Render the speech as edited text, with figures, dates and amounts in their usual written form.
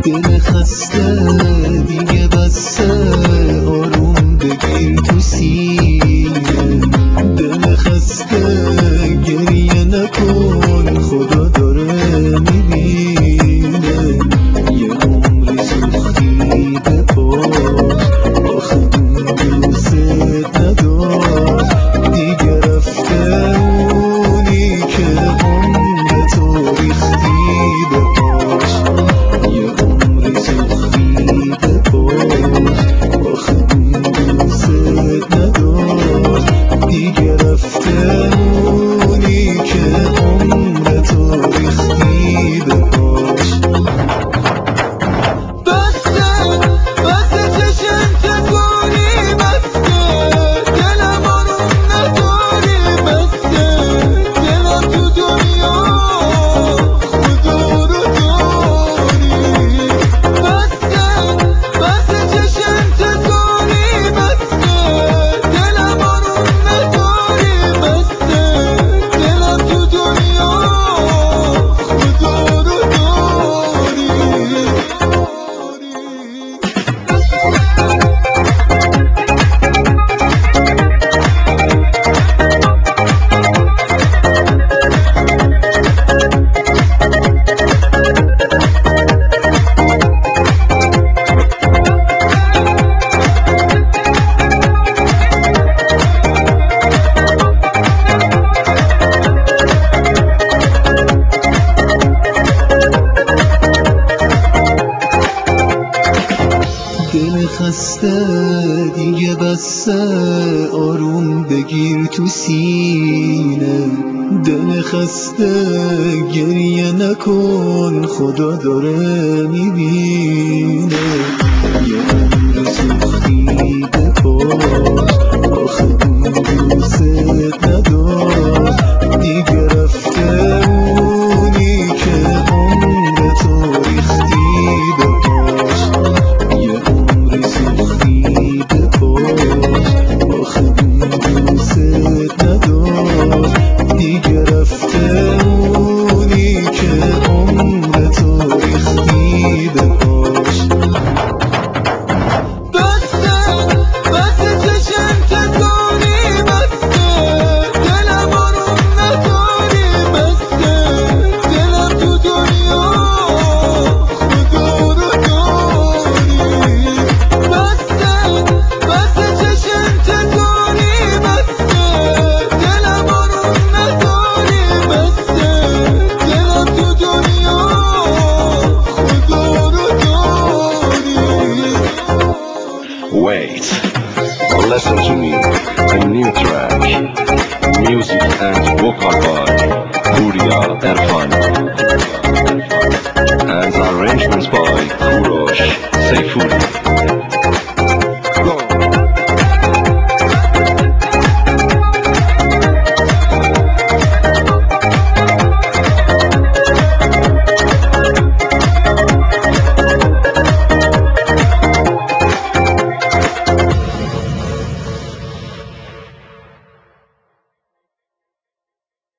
دل خسته دیگه بسه، آروم بگیر تو سینه. دل خسته گریه نکن، خدا داره میبینه. یه عمر سوختی به پاش، آخه اون دوست نداشت. دیگه رفته اونی که عمر تو ریختی به پاش. یه عمر سوختی به پاش، آخه اون دوست نداشت. دیگه رفته اونی که عمر تو ریختی به پاش. دل خسته دیگه بسه، آروم بگیر تو سینه. دل خسته گریه نکن، خدا داره میبینه. یه عمر سوختی به پاش، آخه اون دوست نداشت. دیگه رفته اونی که عمر تو ریختی به پاش. یه عمر سوختی به پاش، آخه اون دوست نداشت. دیگه رفته اونی که عمر تو ریختی به پاش. Wait, listen to me, a new track, music and vocal by Huria Erfan.